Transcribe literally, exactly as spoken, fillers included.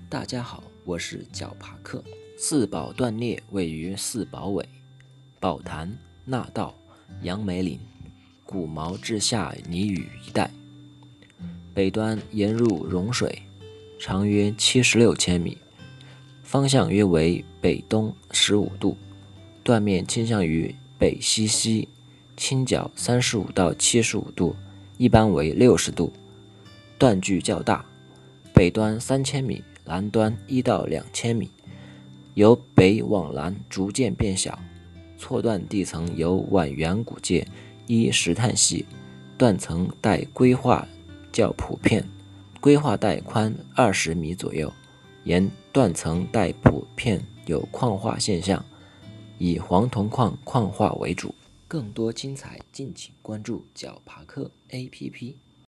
大家好，我是角爬克。四宝断裂位于四宝尾、宝潭、纳道、杨梅岭、古毛至下泥屿一带，北端沿入融水，长约七十六千米，方向约为北东十五度，断面倾向于北西西，倾角三十五到七十五度，一般为六十度，断距较大，北端三千米，南端一到两千米，由北往南逐渐变小，错断地层由晚圆古界依石炭系，断层带规划较普遍，规划带宽二十米左右，沿断层带普遍有矿化现象，以黄铜矿矿化为主。更多精彩敬请关注角爬克 A P P。